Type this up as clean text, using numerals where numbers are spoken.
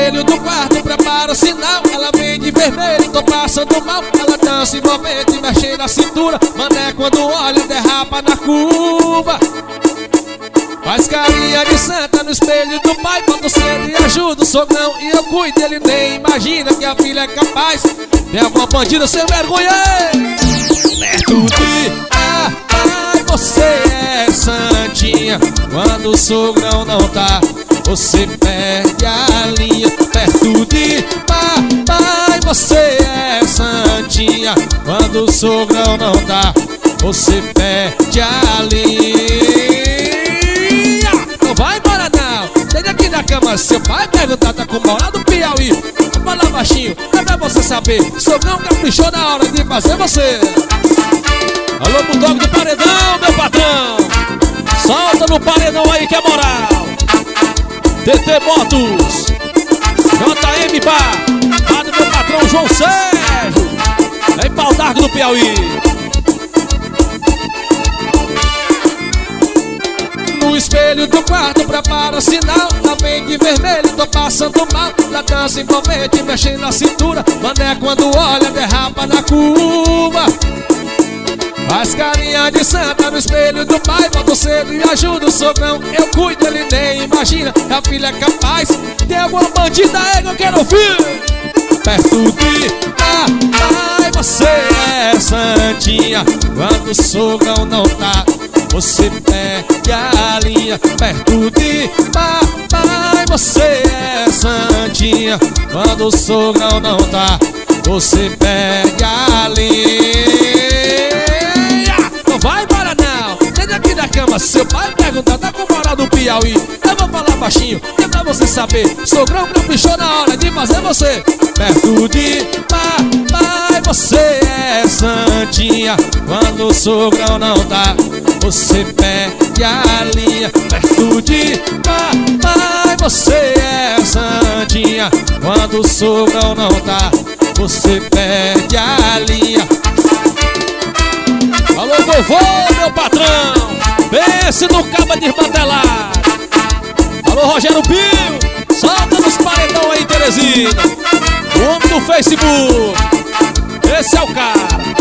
espelho do quarto, prepara o sinal. Ela vem de vermelho, tô passando mal. Ela dança envolvente, mexe na cintura. Mané quando olha, derrapa na curva. Faz carinha de santa no espelho do pai. Quando cedo e ajuda o sogrão e eu cuido. Ele nem imagina que a filha é capaz. Tem alguma bandida sem vergonha. Perto de papai, você é santinha. Quando o sogrão não tá, você perde a linha. Perto de papai, você é santinha. Quando o sogrão não tá, você perde a linha. Não vai embora não, desde aqui na cama. Seu pai perguntar, tá com moral do Piauí. Vou falar baixinho, é pra você saber. Sogrão caprichou na hora de fazer você. Alô, Bulldog do paredão, meu patrão. Solta no paredão aí que é moral. TT Motos, JM Bar, lá do meu patrão João Sérgio, em Pau d'Arco do Piauí. No espelho do quarto, prepara o sinal. Ela vem de vermelho, tô passando mal. Ela dança envolvente, mexendo na cintura. Mané quando olha, derrapa na curva. Faz carinha de santa no espelho do pai. Quando cedo e ajuda o sogrão, eu cuido, ele nem imagina que a filha é capaz. Tem alguma bandida aí que eu quero ouvir. Perto de papai, você é santinha. Quando o sogrão não tá, você perde a linha. Perto de papai, você é santinha. Quando o sogrão não tá, você perde a linha. Não vai embora não, desde aqui da cama. Seu pai perguntar, tá com moral do Piauí. Eu vou falar baixinho, é pra você saber. Sogrão caprichou na hora de fazer você. Perto de papai, você é santinha. Quando o sogrão não tá, você perde a linha. Perto de papai, você é santinha. Quando o sogrão não tá, você perde a linha. Alô, vovô, meu patrão, pense no cabo desmantelar. Alô, Rogério Pio, solta nos paredão aí, Teresina. O homem do Facebook, esse é o cara.